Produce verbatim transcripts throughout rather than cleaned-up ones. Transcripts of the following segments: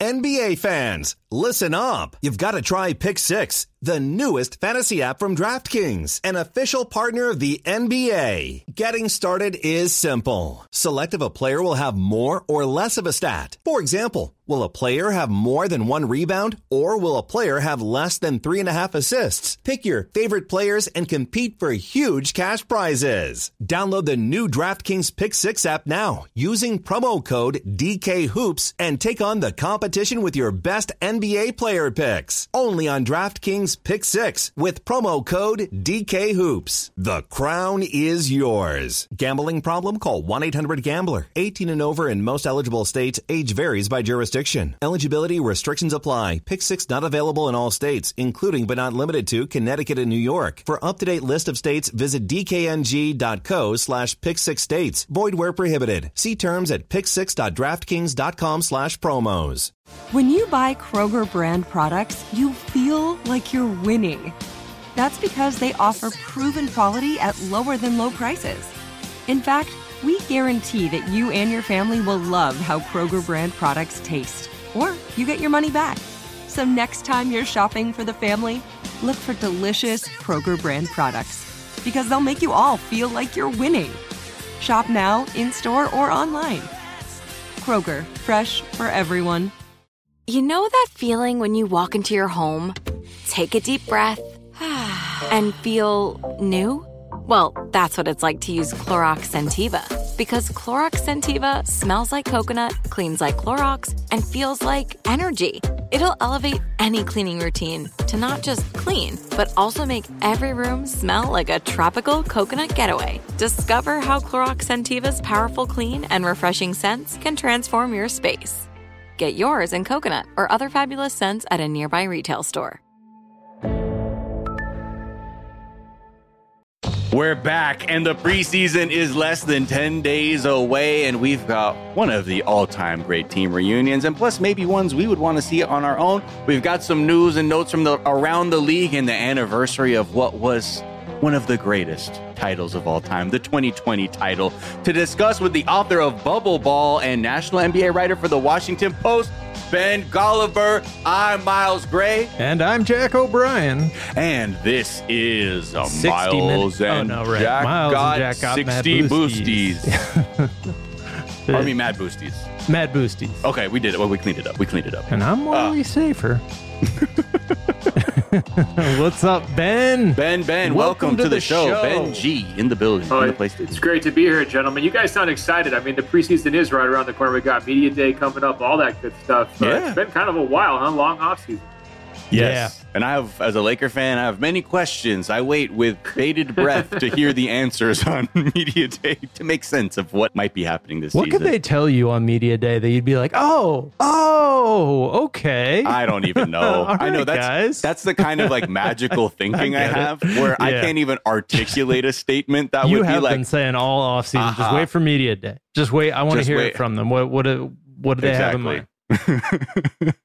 N B A fans, listen up. You've got to try Pick Six, the newest fantasy app from DraftKings, an official partner of the N B A. Getting started is simple. Select if a player will have more or less of a stat. For example, will a player have more than one rebound, or will a player have less than three and a half assists? Pick your favorite players and compete for huge cash prizes. Download the new DraftKings Pick Six app now using promo code D K Hoops and take on the competition with your best N B A player picks. Only on DraftKings Pick Six with promo code D K Hoops. The crown is yours. Gambling problem? Call one eight hundred gambler. eighteen and over in most eligible states. Age varies by jurisdiction. Eligibility restrictions apply. Pick Six not available in all states, including but not limited to Connecticut and New York. For up-to-date list of states, visit dkng.co slash pick six states. Void where prohibited. See terms at pick six dot draftkings dot com slash promos. When you buy Kroger brand products, you feel like you're winning. That's because they offer proven quality at lower than low prices. In fact, we guarantee that you and your family will love how Kroger brand products taste, or you get your money back. So next time you're shopping for the family, look for delicious Kroger brand products, because they'll make you all feel like you're winning. Shop now, in-store, or online. Kroger, fresh for everyone. You know that feeling when you walk into your home, take a deep breath, and feel new? Well, that's what it's like to use Clorox Scentiva. Because Clorox Scentiva smells like coconut, cleans like Clorox, and feels like energy. It'll elevate any cleaning routine to not just clean, but also make every room smell like a tropical coconut getaway. Discover how Clorox Scentiva's powerful clean and refreshing scents can transform your space. Get yours in coconut or other fabulous scents at a nearby retail store. We're back, and the preseason is less than ten days away, and we've got one of the all-time great team reunions, and plus maybe ones we would want to see on our own. We've got some news and notes from the around the league and the anniversary of what was one of the greatest titles of all time, the twenty twenty title, to discuss with the author of Bubble Ball and national N B A writer for the Washington Post, Ben Golliver. I'm Miles Gray. And I'm Jack O'Brien. And this is a Miles minutes. and oh, no, right. Jack Miles got, and Jack got sixty Mad boosties. boosties. I mean, Mad Boosties. Mad boosties. Okay, we did it. Well, we cleaned it up. We cleaned it up. And I'm morally uh. safer. What's up, Ben? Ben, Ben, welcome, welcome to, to the, the show. show. Ben G in the building. Oh, in the place it's great to be here, gentlemen. You guys sound excited. I mean, the preseason is right around the corner. We got Media Day coming up, all that good stuff. Uh, yeah. It's been kind of a while, huh? Long offseason. Yes. Yeah. And I have, as a Laker fan, I have many questions. I wait with bated breath to hear the answers on Media Day to make sense of what might be happening this what season. What could they tell you on Media Day that you'd be like, oh, oh, okay. I don't even know. All I know right, that's guys. that's the kind of like magical thinking I, I have it. where yeah. I can't even articulate a statement that you would be have like. been saying all offseason, uh-huh. just wait for Media Day. Just wait. I want to hear wait. it from them. What what what do they exactly. have in mind?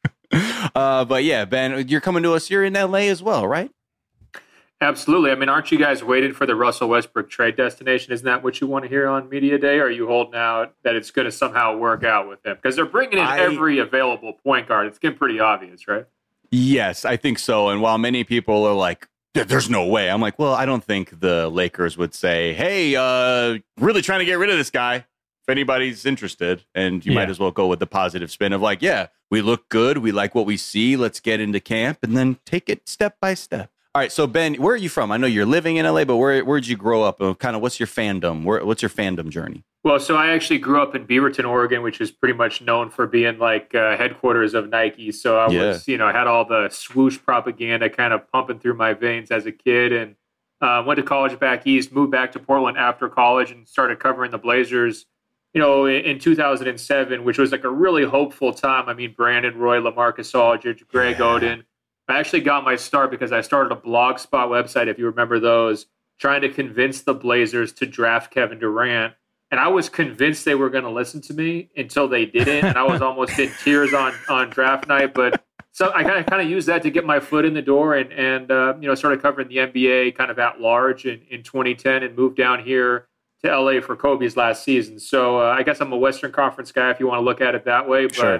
Uh, but yeah, Ben, you're coming to us. You're in L A as well, right? Absolutely. I mean, aren't you guys waiting for the Russell Westbrook trade destination? Isn't that what you want to hear on Media Day? Or are you holding out that it's going to somehow work out with him? Because they're bringing in I, every available point guard. It's getting pretty obvious, right? Yes, I think so. And while many people are like, there's no way, I'm like, well, I don't think the Lakers would say, hey, uh, really trying to get rid of this guy. If anybody's interested, and you yeah. might as well go with the positive spin of like, yeah, we look good. We like what we see. Let's get into camp and then take it step by step. All right. So, Ben, where are you from? I know you're living in L A, but where where'd you grow up? Kind of what's your fandom? Where, what's your fandom journey? Well, so I actually grew up in Beaverton, Oregon, which is pretty much known for being like uh, headquarters of Nike. So I yeah. was, you know, I had all the swoosh propaganda kind of pumping through my veins as a kid, and uh, went to college back east, moved back to Portland after college and started covering the Blazers. You know, in two thousand seven, which was like a really hopeful time. I mean, Brandon Roy, LaMarcus Aldridge, Greg yeah. Oden. I actually got my start because I started a Blogspot website, if you remember those, trying to convince the Blazers to draft Kevin Durant. And I was convinced they were going to listen to me until they didn't. And I was almost in tears on, on draft night. But so I kind of kind of used that to get my foot in the door and, and uh, you know, started covering the N B A kind of at large in, in twenty ten and moved down here to L A for Kobe's last season. So uh, I guess I'm a Western Conference guy if you want to look at it that way. But sure.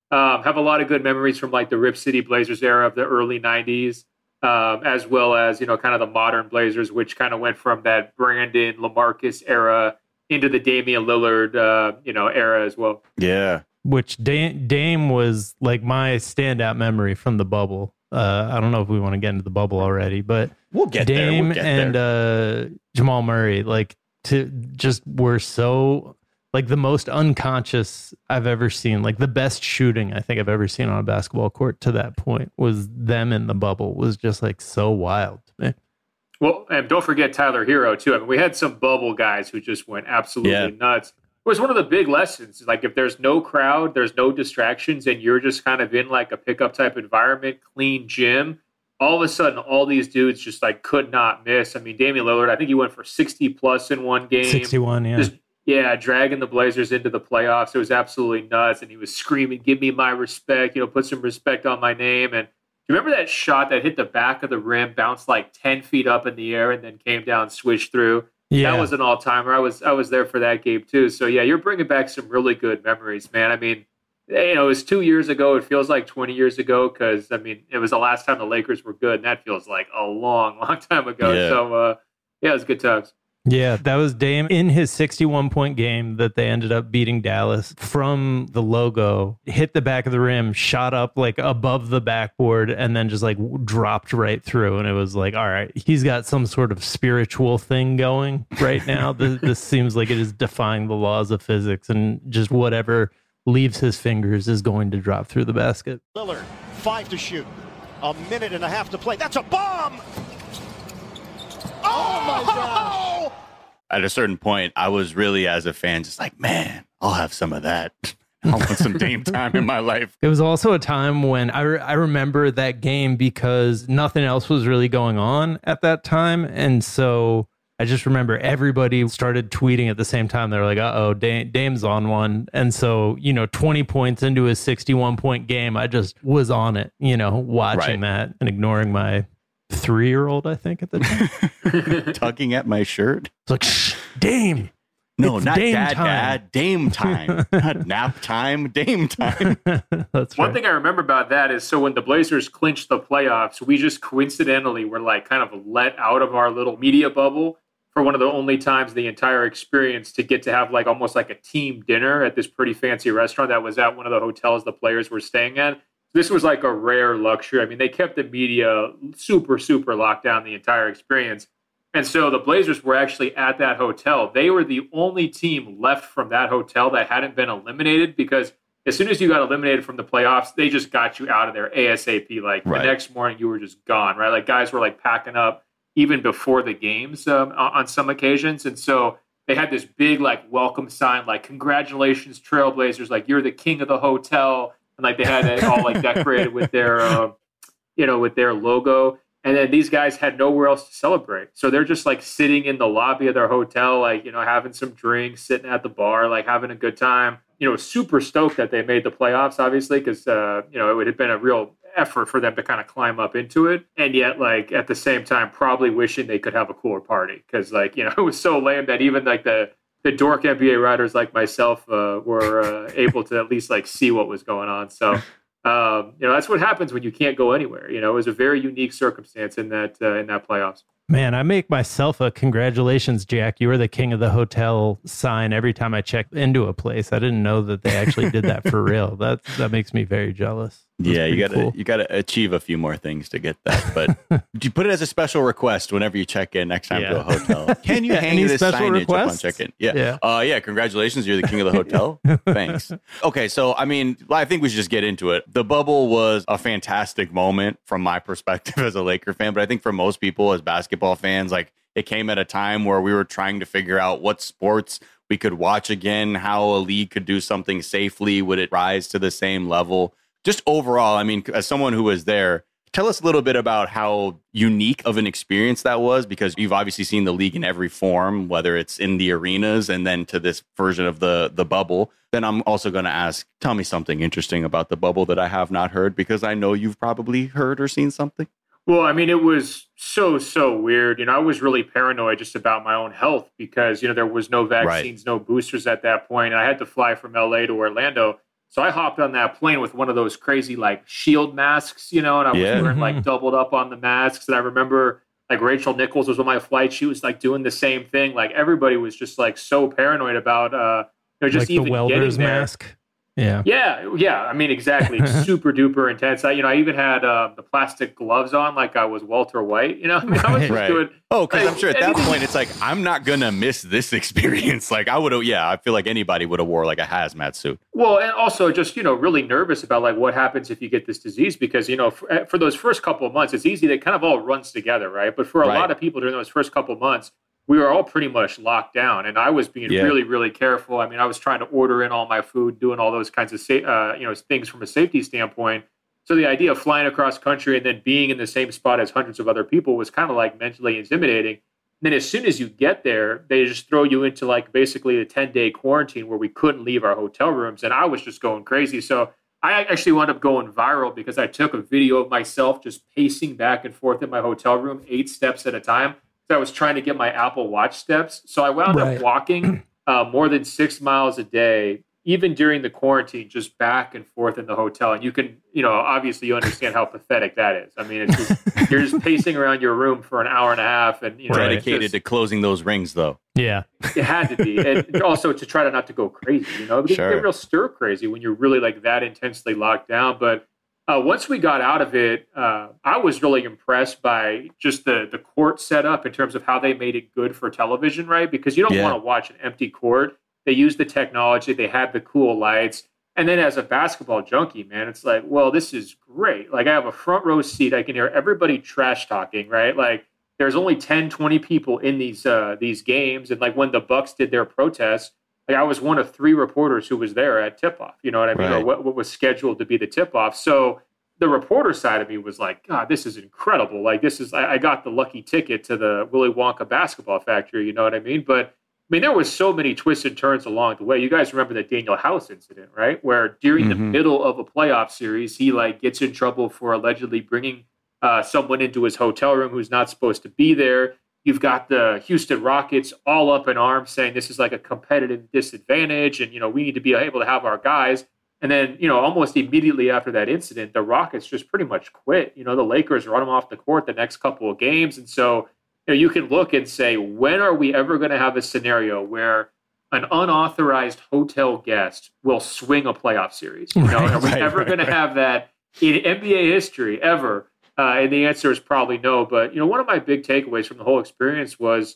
Um, have a lot of good memories from like the Rip City Blazers era of the early nineties, um, as well as, you know, kind of the modern Blazers, which kind of went from that Brandon LaMarcus era into the Damian Lillard, uh, you know, era as well. Yeah. Which Dame, Dame was like my standout memory from the bubble. Uh, I don't know if we want to get into the bubble already, but we'll get Dame there. We'll get and there. Uh, Jamal Murray, like, to just were so like the most unconscious I've ever seen. Like the best shooting I think I've ever seen on a basketball court to that point was them in the bubble. Was just like so wild to me. Well, and don't forget Tyler Hero too. I mean, we had some bubble guys who just went absolutely yeah. nuts. It was one of the big lessons. Like if there's no crowd, there's no distractions, and you're just kind of in like a pickup type environment, clean gym, all of a sudden all these dudes just like could not miss. I mean, Damian Lillard, I think he went for sixty plus in one game. sixty-one, yeah. Just, yeah, dragging the Blazers into the playoffs. It was absolutely nuts. And he was screaming, give me my respect, you know, put some respect on my name. And you remember that shot that hit the back of the rim, bounced like ten feet up in the air and then came down, switched through? Yeah. That was an all-timer. I was I was there for that game too. So, yeah, you're bringing back some really good memories, man. I mean, you know, it was two years ago. It feels like twenty years ago because, I mean, it was the last time the Lakers were good, and that feels like a long, long time ago. Yeah. So, uh, yeah, it was good times. Yeah, that was Dame in his sixty-one point game that they ended up beating Dallas from the logo, hit the back of the rim, shot up like above the backboard, and then just like dropped right through. And it was like, all right, he's got some sort of spiritual thing going right now. this, this seems like it is defying the laws of physics, and just whatever leaves his fingers is going to drop through the basket. Lillard, five to shoot, a minute and a half to play. That's a bomb! Oh my gosh! At a certain point, I was really, as a fan, just like, man, I'll have some of that. I want some Dame time in my life. It was also a time when I, re- I remember that game because nothing else was really going on at that time. And so I just remember everybody started tweeting at the same time. They were like, uh-oh, Dame, Dame's on one. And so, you know, twenty points into a sixty-one point game, I just was on it, you know, watching right. that and ignoring my three-year-old, I think, at the time. Tugging at my shirt. It's like, shh, Dame. No, it's not Dame dad, time. dad. Dame time. Not nap time, Dame time. That's One right. thing I remember about that is, so when the Blazers clinched the playoffs, we just coincidentally were like kind of let out of our little media bubble for one of the only times the entire experience to get to have like almost like a team dinner at this pretty fancy restaurant that was at one of the hotels the players were staying at. This was like a rare luxury. I mean, they kept the media super, super locked down the entire experience. And so the Blazers were actually at that hotel. They were the only team left from that hotel that hadn't been eliminated, because as soon as you got eliminated from the playoffs, they just got you out of there ASAP. Like right. the next morning, you were just gone, right? Like guys were like packing up even before the games um, on some occasions. And so they had this big like welcome sign, like, congratulations, Trailblazers. Like, you're the king of the hotel. And like they had it all like decorated with their, uh, you know, with their logo. And then these guys had nowhere else to celebrate. So they're just like sitting in the lobby of their hotel, like, you know, having some drinks, sitting at the bar, like having a good time. You know, super stoked that they made the playoffs, obviously, because, uh, you know, it would have been a real effort for them to kind of climb up into it. And yet, like, at the same time, probably wishing they could have a cooler party. Because, like, you know, it was so lame that even like the, the dork N B A writers like myself uh, were uh, able to at least like see what was going on. So, um, you know, that's what happens when you can't go anywhere. You know, it was a very unique circumstance in that uh, in that playoffs. Man, I make myself a congratulations, Jack. You are the king of the hotel sign every time I check into a place. I didn't know that they actually did that for real. That that makes me very jealous. That's yeah, you gotta cool. you gotta achieve a few more things to get that. But you put it as a special request whenever you check in next time yeah. to a hotel. Can you hang this signage requests? Up on check-in? Yeah. Yeah. Uh, yeah. Congratulations, you're the king of the hotel. Thanks. Okay, so I mean, I think we should just get into it. The bubble was a fantastic moment from my perspective as a Laker fan, but I think for most people as basketball fans, like, it came at a time where we were trying to figure out what sports we could watch again, how a league could do something safely. Would it rise to the same level? Just overall, I mean, as someone who was there, tell us a little bit about how unique of an experience that was, because you've obviously seen the league in every form, whether it's in the arenas and then to this version of the, the bubble. Then I'm also going to ask, tell me something interesting about the bubble that I have not heard, because I know you've probably heard or seen something. Well, I mean, it was so, so weird. You know, I was really paranoid just about my own health because, you know, there was no vaccines, right. no boosters at that point. I had to fly from L A to Orlando. So I hopped on that plane with one of those crazy like shield masks, you know, and I was yeah. wearing like doubled up on the masks. And I remember like Rachel Nichols was on my flight. She was like doing the same thing. Like everybody was just like so paranoid about, uh, you know, just like even the welder's getting there. mask. Yeah. Yeah. Yeah. I mean, exactly. Super duper intense. I, you know, I even had uh, the plastic gloves on like I was Walter White, you know, I, mean, I was just right. doing. Oh, because like, I'm sure at that point it's like, I'm not going to miss this experience. Like I would have, yeah, I feel like anybody would have wore like a hazmat suit. Well, and also just, you know, really nervous about like what happens if you get this disease, because, you know, for, for those first couple of months, it's easy. That kind of all runs together. Right. But for a right. lot of people during those first couple of months, we were all pretty much locked down, and I was being yeah. really, really careful. I mean, I was trying to order in all my food, doing all those kinds of, sa- uh, you know, things from a safety standpoint. So the idea of flying across country and then being in the same spot as hundreds of other people was kind of like mentally intimidating. And then as soon as you get there, they just throw you into like basically a ten-day quarantine where we couldn't leave our hotel rooms, and I was just going crazy. So I actually wound up going viral because I took a video of myself just pacing back and forth in my hotel room, eight steps at a time. I was trying to get my Apple Watch steps. So I wound right. up walking uh, more than six miles a day, even during the quarantine, just back and forth in the hotel. And you can, you know, obviously you understand how pathetic that is. I mean, it's just, you're just pacing around your room for an hour and a half. And you know, dedicated just, to closing those rings, though. Yeah. It had to be. And also to try to not to go crazy, you know, because sure. you get real stir crazy when you're really like that intensely locked down. But Uh, once we got out of it, uh, I was really impressed by just the the court setup in terms of how they made it good for television, right? Because you don't yeah. want to watch an empty court. They used the technology. They had the cool lights. And then as a basketball junkie, man, it's like, well, this is great. Like I have a front row seat. I can hear everybody trash talking, right? Like there's only ten, twenty people in these uh, these games. And like when the Bucks did their protests, like I was one of three reporters who was there at tip-off, you know what I mean? Right. Or what, what was scheduled to be the tip-off. So the reporter side of me was like, God, this is incredible. Like this is, I, I got the lucky ticket to the Willy Wonka basketball factory, you know what I mean? But I mean, there was so many twists and turns along the way. You guys remember the Daniel House incident, right? Where during mm-hmm. the middle of a playoff series, he like gets in trouble for allegedly bringing uh, someone into his hotel room who's not supposed to be there. You've got the Houston Rockets all up in arms saying this is like a competitive disadvantage and, you know, we need to be able to have our guys. And then, you know, almost immediately after that incident, the Rockets just pretty much quit. You know, the Lakers run them off the court the next couple of games. And so, you know, you can look and say, when are we ever going to have a scenario where an unauthorized hotel guest will swing a playoff series? You know, right, are we right, ever right, going right. to have that in N B A history ever? Uh, and the answer is probably no. But, you know, one of my big takeaways from the whole experience was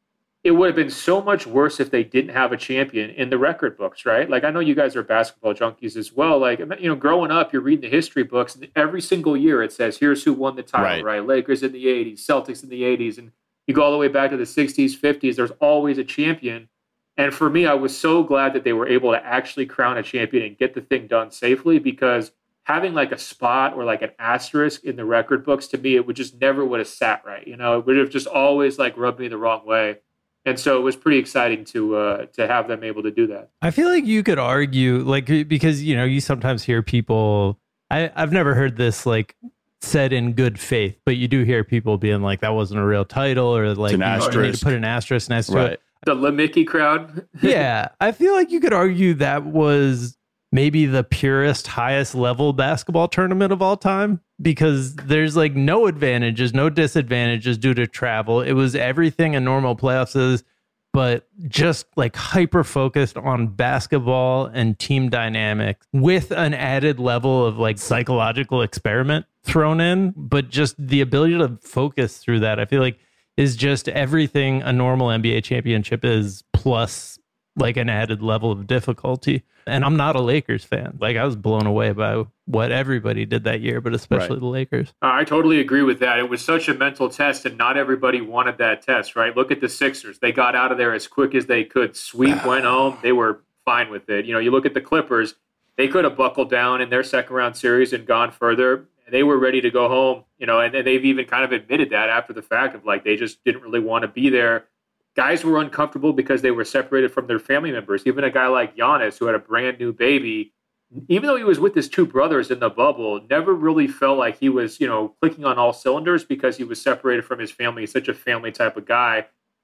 it would have been so much worse if they didn't have a champion in the record books, right? Like, I know you guys are basketball junkies as well. Like, you know, growing up, you're reading the history books, and every single year it says, here's who won the title, right? right? Lakers in the eighties, Celtics in the eighties, and you go all the way back to the sixties, fifties, there's always a champion. And for me, I was so glad that they were able to actually crown a champion and get the thing done safely, because having like a spot or like an asterisk in the record books, to me, it would just never would have sat right. You know, it would have just always like rubbed me the wrong way. And so it was pretty exciting to uh, to have them able to do that. I feel like you could argue, like, because, you know, you sometimes hear people, I, I've never heard this like said in good faith, but you do hear people being like, that wasn't a real title, or like, you, you need to put an asterisk next to right. it. The LeMickey crowd. Yeah. I feel like you could argue that was maybe the purest, highest level basketball tournament of all time, because there's like no advantages, no disadvantages due to travel. It was everything a normal playoffs is, but just like hyper focused on basketball and team dynamics with an added level of like psychological experiment thrown in. But just the ability to focus through that, I feel like, is just everything a normal N B A championship is, plus like an added level of difficulty. And I'm not a Lakers fan. Like, I was blown away by what everybody did that year, but especially right. the Lakers. Uh, I totally agree with that. It was such a mental test, and not everybody wanted that test, right? Look at the Sixers. They got out of there as quick as they could. Sweep went home. They were fine with it. You know, you look at the Clippers. They could have buckled down in their second round series and gone further. They were ready to go home, you know, and, and they've even kind of admitted that after the fact of like, they just didn't really want to be there. Guys were uncomfortable because they were separated from their family members. Even a guy like Giannis, who had a brand new baby, even though he was with his two brothers in the bubble, never really felt like he was, you know, clicking on all cylinders because he was separated from his family. He's such a family type of guy.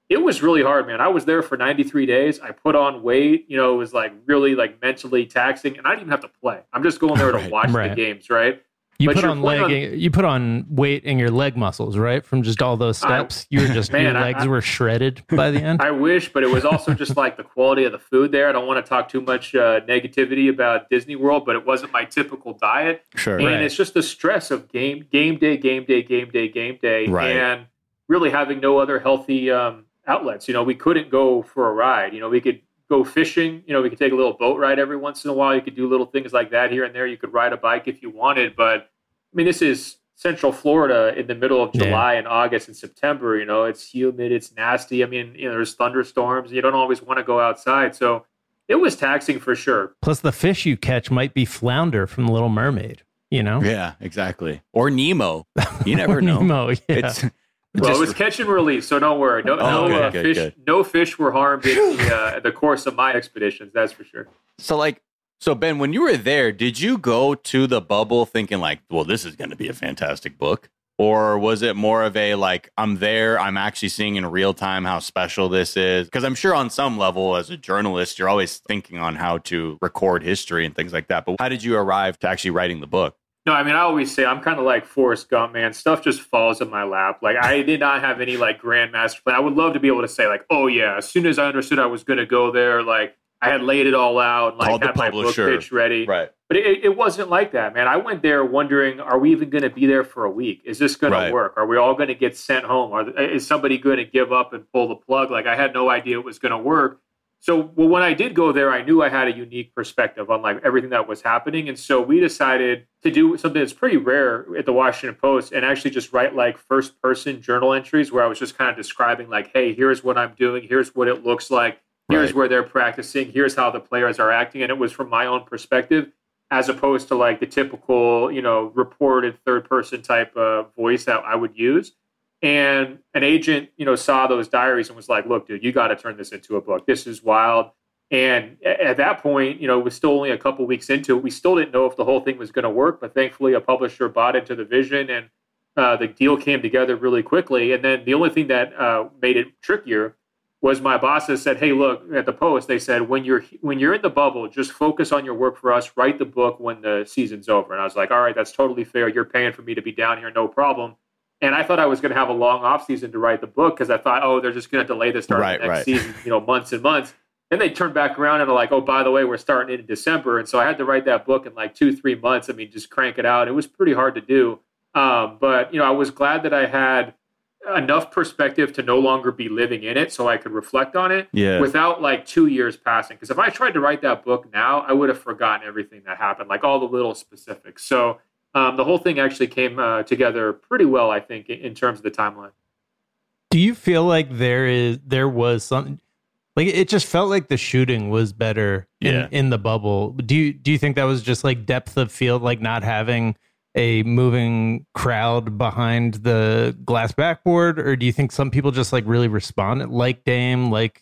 it was really hard, man. I was there for ninety-three days. I put on weight. You know, it was like really like mentally taxing, and I didn't even have to play. I'm just going there to right, watch right. the games, right? You but put on leg. On, you put on weight in your leg muscles, right? From just all those steps, I, you were just man, your legs I, were shredded by the end. I wish, but it was also just like the quality of the food there. I don't want to talk too much uh, negativity about Disney World, but it wasn't my typical diet. Sure, and right. it's just the stress of game, game day, game day, game day, game day, right. and really having no other healthy um, outlets. You know, we couldn't go for a ride. You know, we could go fishing. You know, we could take a little boat ride every once in a while. You could do little things like that here and there. You could ride a bike if you wanted, but I mean, this is Central Florida in the middle of July yeah. and August and September. You know, it's humid, it's nasty. I mean, you know, there's thunderstorms. You don't always want to go outside. So it was taxing for sure. Plus, the fish you catch might be flounder from The Little Mermaid, you know? Yeah, exactly. Or Nemo. You never know. Nemo, yeah. It's, well, it was catch and release, so don't worry. No, oh, no, good, uh, good, fish, good. no fish were harmed in the, uh, the course of my expeditions, that's for sure. So, like, So, Ben, when you were there, did you go to the bubble thinking like, well, this is going to be a fantastic book? Or was it more of a like, I'm there, I'm actually seeing in real time how special this is? Because I'm sure on some level, as a journalist, you're always thinking on how to record history and things like that. But how did you arrive to actually writing the book? No, I mean, I always say I'm kind of like Forrest Gump, man. Stuff just falls in my lap. Like, I did not have any like grand master plan. I would love to be able to say like, oh, yeah, as soon as I understood I was going to go there, like, I had laid it all out, like Called had my book pitch ready. Right. But it, it wasn't like that, man. I went there wondering, are we even going to be there for a week? Is this going Right. to work? Are we all going to get sent home? Are, is somebody going to give up and pull the plug? Like, I had no idea it was going to work. So well, when I did go there, I knew I had a unique perspective on like everything that was happening. And so we decided to do something that's pretty rare at the Washington Post and actually just write like first person journal entries where I was just kind of describing like, hey, here's what I'm doing. Here's what it looks like. Here's Right. where they're practicing. Here's how the players are acting. And it was from my own perspective, as opposed to like the typical, you know, reported third person type of voice that I would use. And an agent, you know, saw those diaries and was like, look, dude, you got to turn this into a book. This is wild. And at that point, you know, it was still only a couple weeks into it. We still didn't know if the whole thing was going to work. But thankfully, a publisher bought into the vision and uh, the deal came together really quickly. And then the only thing that uh, made it trickier was my bosses said, hey, look, at the Post, they said, when you're when you're in the bubble, just focus on your work for us. Write the book when the season's over. And I was like, all right, that's totally fair. You're paying for me to be down here, no problem. And I thought I was going to have a long off season to write the book because I thought, oh, they're just going to delay the start Right, of the next right. season, you know, months and months. Then they turned back around and are like, oh, by the way, we're starting it in December. And so I had to write that book in like two, three months. I mean, just crank it out. It was pretty hard to do. Um, but, you know, I was glad that I had enough perspective to no longer be living in it so I could reflect on it Yeah. without like two years passing. Because if I tried to write that book now, I would have forgotten everything that happened, like all the little specifics. So um, the whole thing actually came uh, together pretty well, I think, in, in terms of the timeline. Do you feel like there is there was something like it just felt like the shooting was better in, Yeah. in the bubble? Do you do you think that was just like depth of field, like not having a moving crowd behind the glass backboard, or do you think some people just like really responded, like Dame, like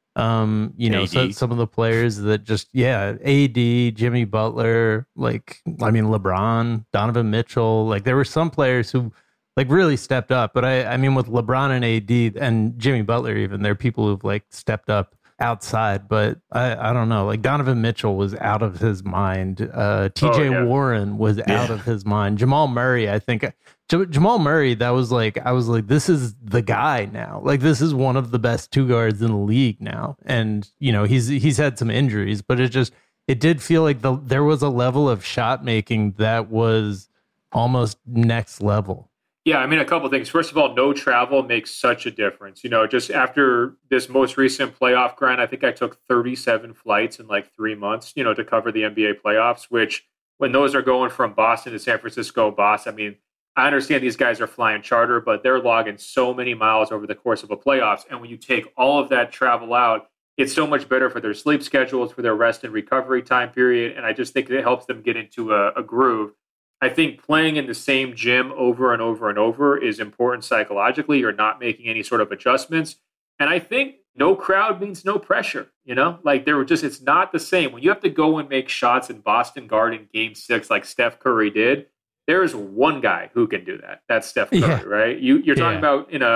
um, you know, so, some of the players that just yeah, A D, Jimmy Butler, like I mean LeBron, Donovan Mitchell, like there were some players who like really stepped up. But I, I mean, with LeBron and A D and Jimmy Butler, even there are people who've like stepped up outside. But I, I don't know. Like Donovan Mitchell was out of his mind. Uh, T J Oh, yeah. Warren was Yeah. out of his mind. Jamal Murray, I think. J- Jamal Murray, that was like I was like, this is the guy now. Like this is one of the best two guards in the league now. And you know he's he's had some injuries, but it just it did feel like the there was a level of shot making that was almost next level. Yeah, I mean, a couple of things. First of all, no travel makes such a difference. You know, just after this most recent playoff grind, I think I took thirty-seven flights in like three months, you know, to cover the N B A playoffs, which when those are going from Boston to San Francisco, boss, I mean, I understand these guys are flying charter, but they're logging so many miles over the course of a playoffs. And when you take all of that travel out, it's so much better for their sleep schedules, for their rest and recovery time period. And I just think it helps them get into a, a groove. I think playing in the same gym over and over and over is important psychologically. You're not making any sort of adjustments. And I think no crowd means no pressure, you know, like they were just, it's not the same. When you have to go and make shots in Boston Garden game six, like Steph Curry did, there is one guy who can do that. That's Steph Curry, Yeah. right? You, you're talking Yeah. about in a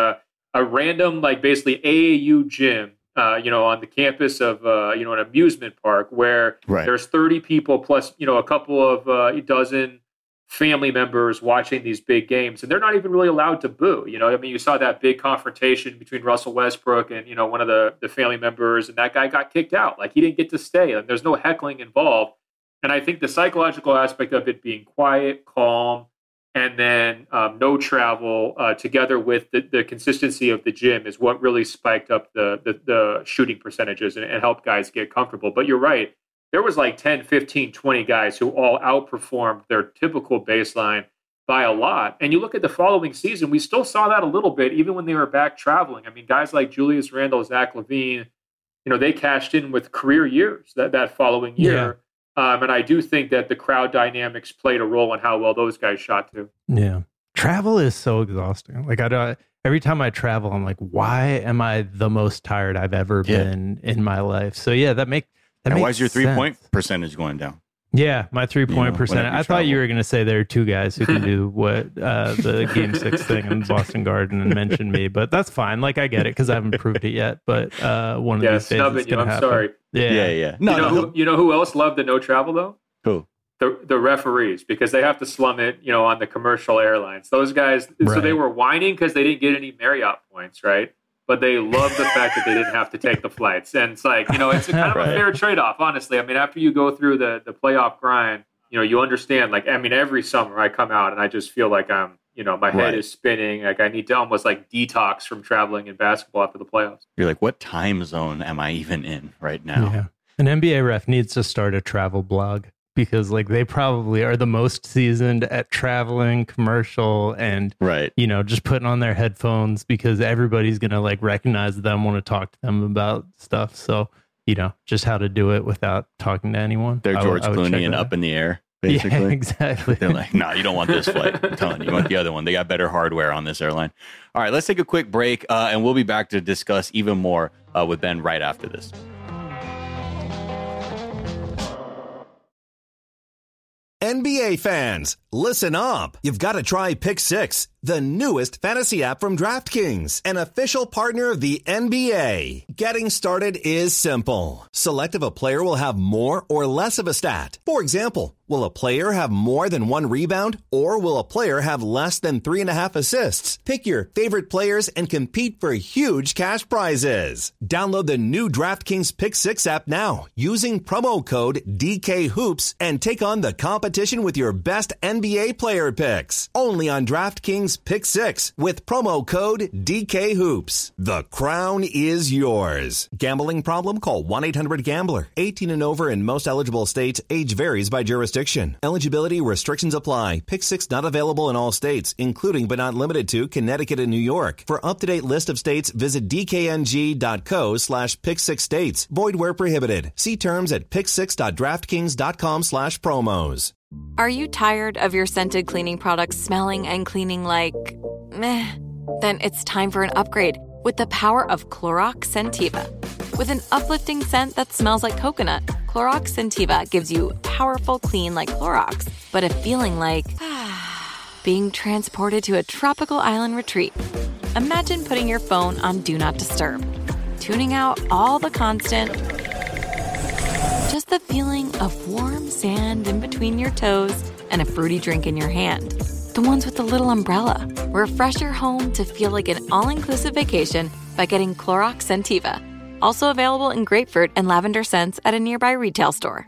a random, like basically A A U gym, uh, you know, on the campus of, uh, you know, an amusement park where right. there's thirty people plus, you know, a couple of uh, a dozen family members watching these big games, and they're not even really allowed to boo. You know, I mean, you saw that big confrontation between Russell Westbrook and, you know, one of the, the family members, and that guy got kicked out. Like, he didn't get to stay. Like, there's no heckling involved. And I think the psychological aspect of it being quiet, calm, and then um, no travel uh, together with the, the consistency of the gym is what really spiked up the the, the shooting percentages and, and helped guys get comfortable. But you're right. There was like ten, fifteen, twenty guys who all outperformed their typical baseline by a lot. And you look at the following season, we still saw that a little bit, even when they were back traveling. I mean, guys like Julius Randle, Zach LaVine, you know, they cashed in with career years that, that following year. Yeah. Um, and I do think that the crowd dynamics played a role in how well those guys shot too. Yeah. Travel is so exhausting. Like I don't, every time I travel, I'm like, why am I the most tired I've ever yeah. been in my life? So yeah, that make, That and why is your three sense. point percentage going down? Yeah, my three point you know, percent. I travel. thought you were going to say there are two guys who can do what uh, the game six thing in Boston Garden and mention me, but that's fine. Like I get it because I haven't proved it yet. But uh, one of yeah, these days it's you. I'm happen. sorry. Yeah, yeah, yeah. No, you know, no. Who, you know who else loved the no travel though? Who? The the referees, because they have to slum it, you know, on the commercial airlines. Those guys, right. So they were whining because they didn't get any Marriott points, right? But they love the fact that they didn't have to take the flights. And it's like, you know, it's a kind of right. a fair trade-off, honestly. I mean, after you go through the, the playoff grind, you know, you understand, like, I mean, every summer I come out and I just feel like I'm, you know, my head right. is spinning. Like I need to almost like detox from traveling in basketball after the playoffs. You're like, what time zone am I even in right now? Yeah. An N B A ref needs to start a travel blog. Because like they probably are the most seasoned at traveling, commercial, and right. you know, just putting on their headphones because everybody's gonna like recognize them, want to talk to them about stuff. So you know, just how to do it without talking to anyone. They're George Clooney and Up in the Air, basically. Yeah, exactly. They're like, no, nah, you don't want this flight. I'm telling you, you want the other one. They got better hardware on this airline. All right, let's take a quick break, uh, and we'll be back to discuss even more uh, with Ben right after this. N B A fans, listen up. You've got to try Pick Six, the newest fantasy app from DraftKings, an official partner of the N B A. Getting started is simple. Select if a player will have more or less of a stat. For example, will a player have more than one rebound, or will a player have less than three and a half assists? Pick your favorite players and compete for huge cash prizes. Download the new DraftKings Pick Six app now using promo code D K Hoops and take on the competition with your best N B A player picks. Only on DraftKings Pick Six with promo code D K Hoops. The crown is yours. Gambling problem? Call one eight hundred gambler. eighteen and over in most eligible states. Age varies by jurisdiction. Eligibility restrictions apply. Pick Six not available in all states, including but not limited to Connecticut and New York. For up-to-date list of states, visit dkng.co slash pick six states. Void where prohibited. See terms at pick six dot draftkings dot com slash promos. Are you tired of your scented cleaning products smelling and cleaning like meh? Then it's time for an upgrade with the power of Clorox Scentiva. With an uplifting scent that smells like coconut, Clorox Scentiva gives you powerful clean like Clorox, but a feeling like being transported to a tropical island retreat. Imagine putting your phone on Do Not Disturb, tuning out all the constant, just the feeling of warm sand in between your toes and a fruity drink in your hand. The ones with the little umbrella. Refresh your home to feel like an all-inclusive vacation by getting Clorox Scentiva. Also available in grapefruit and lavender scents at a nearby retail store.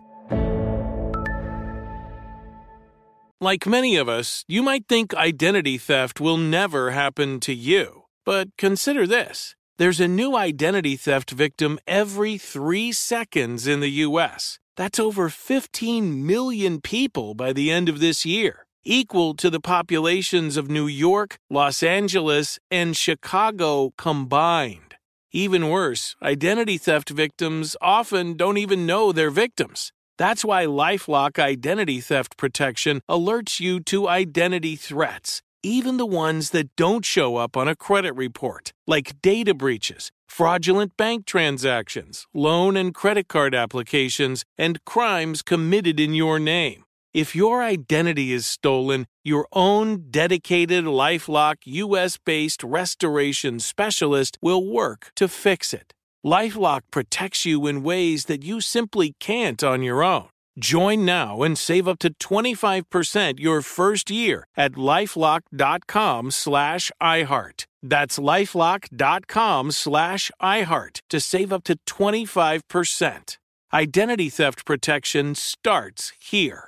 Like many of us, you might think identity theft will never happen to you. But consider this. There's a new identity theft victim every three seconds in the U S. That's over fifteen million people by the end of this year, equal to the populations of New York, Los Angeles, and Chicago combined. Even worse, identity theft victims often don't even know they're victims. That's why LifeLock Identity Theft Protection alerts you to identity threats, even the ones that don't show up on a credit report, like data breaches, fraudulent bank transactions, loan and credit card applications, and crimes committed in your name. If your identity is stolen, your own dedicated LifeLock U S-based restoration specialist will work to fix it. LifeLock protects you in ways that you simply can't on your own. Join now and save up to twenty-five percent your first year at LifeLock.com slash iHeart. That's LifeLock.com slash iHeart to save up to twenty-five percent. Identity theft protection starts here.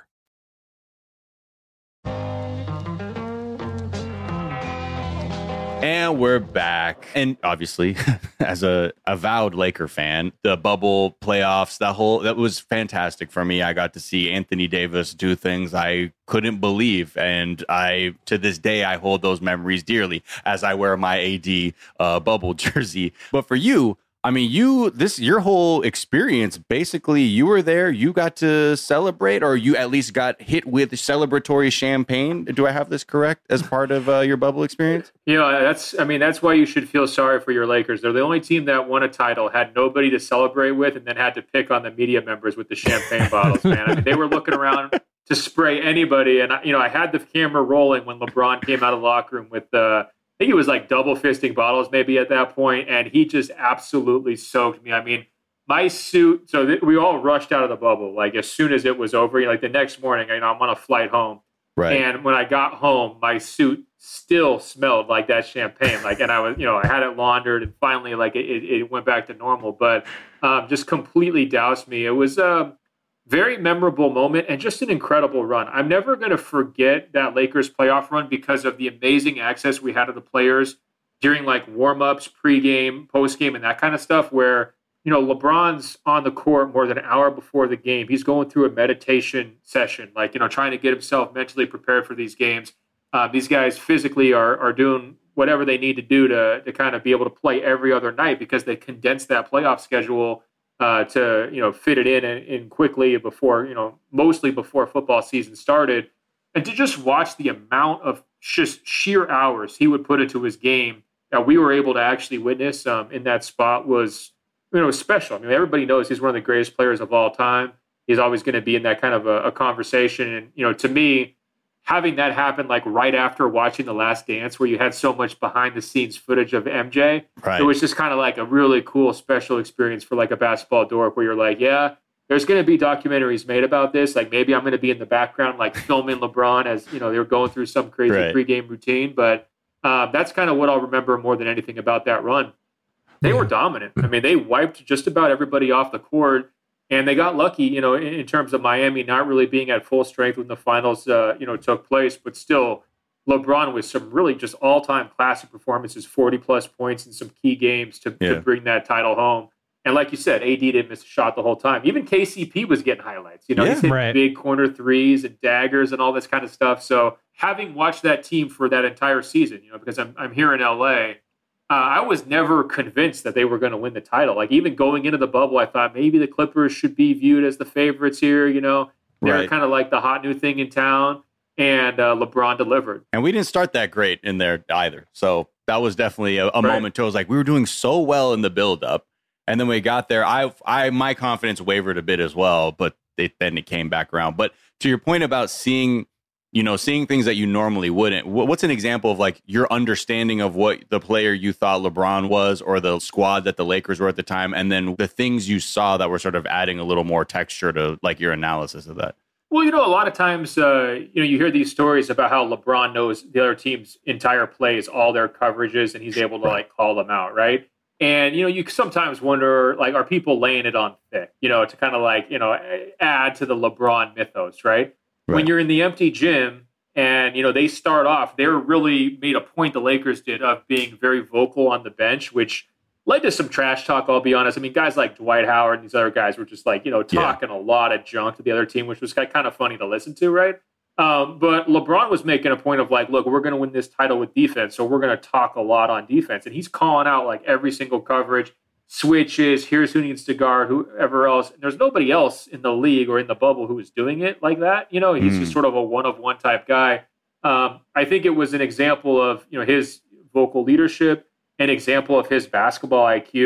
And we're back. And obviously, as a avowed Laker fan, the bubble playoffs, that whole that was fantastic for me. I got to see Anthony Davis do things I couldn't believe. And I, to this day, I hold those memories dearly as I wear my A D uh, bubble jersey. But for you, I mean, you, this, your whole experience, basically, you were there, you got to celebrate, or you at least got hit with celebratory champagne. Do I have this correct as part of uh, your bubble experience? You know, that's, I mean, that's why you should feel sorry for your Lakers. They're the only team that won a title, had nobody to celebrate with, and then had to pick on the media members with the champagne bottles, man. I mean, they were looking around to spray anybody. And, you know, I had the camera rolling when LeBron came out of the locker room with the, I think he was like double fisting bottles maybe at that point, and he just absolutely soaked me. I mean, my suit, so th- we all rushed out of the bubble, like as soon as it was over. Like the next morning, you know, I'm on a flight home. Right. And when I got home, my suit still smelled like that champagne. Like, and I was, you know, I had it laundered, and finally, like, it, it went back to normal, but um, just completely doused me. It was a very memorable moment and just an incredible run. I'm never going to forget that Lakers playoff run because of the amazing access we had to the players during like warm-ups, pregame, postgame, and that kind of stuff where, you know, LeBron's on the court more than an hour before the game. He's going through a meditation session, like, you know, trying to get himself mentally prepared for these games. Uh, these guys physically are are doing whatever they need to do to to kind of be able to play every other night because they condensed that playoff schedule uh, to, you know, fit it in and in quickly before, you know, mostly before football season started. And to just watch the amount of just sheer hours he would put into his game that we were able to actually witness um, in that spot was, you know, special. I mean, everybody knows he's one of the greatest players of all time. He's always going to be in that kind of a, a conversation. And, you know, to me, having that happen like right after watching The Last Dance, where you had so much behind the scenes footage of M J, right. It was just kind of like a really cool special experience for like a basketball dork where you're like, yeah, there's going to be documentaries made about this. Like maybe I'm going to be in the background, like filming LeBron as, you know, they were going through some crazy right. pregame routine. But uh, that's kind of what I'll remember more than anything about that run. They were dominant. I mean, they wiped just about everybody off the court. And they got lucky, you know, in, in terms of Miami not really being at full strength when the finals, uh, you know, took place. But still, LeBron with some really just all-time classic performances, forty-plus points in some key games to, yeah. to bring that title home. And like you said, A D didn't miss a shot the whole time. Even K C P was getting highlights. You know, yeah, he's hitting right. big corner threes and daggers and all this kind of stuff. So having watched that team for that entire season, you know, because I'm I'm here in L A, Uh, I was never convinced that they were going to win the title. Like even going into the bubble, I thought maybe the Clippers should be viewed as the favorites here. You know, they're right. kind of like the hot new thing in town, and uh, LeBron delivered. And we didn't start that great in there either. So that was definitely a, a right. moment too. I was like, we were doing so well in the buildup, and then we got there. I, I, my confidence wavered a bit as well, but it, then it came back around. But to your point about seeing. You know, seeing things that you normally wouldn't. What's an example of like your understanding of what the player you thought LeBron was or the squad that the Lakers were at the time, and then the things you saw that were sort of adding a little more texture to like your analysis of that? Well, you know, a lot of times, uh, you know, you hear these stories about how LeBron knows the other team's entire plays, all their coverages, and he's able to like call them out, right? And, you know, you sometimes wonder, like, are people laying it on thick, you know, to kind of like, you know, add to the LeBron mythos, right? Right. When you're in the empty gym and, you know, they start off, they're really made a point, the Lakers did, of being very vocal on the bench, which led to some trash talk, I'll be honest. I mean, guys like Dwight Howard and these other guys were just like, you know, talking yeah. a lot of junk to the other team, which was kind of funny to listen to, right? Um, but LeBron was making a point of like, look, we're going to win this title with defense, so we're going to talk a lot on defense. And he's calling out like every single coverage, switches, here's who needs to guard, whoever else. And there's nobody else in the league or in the bubble who was doing it like that. You know, he's mm. just sort of a one-of-one type guy. Um, I think it was an example of, you know, his vocal leadership, an example of his basketball I Q.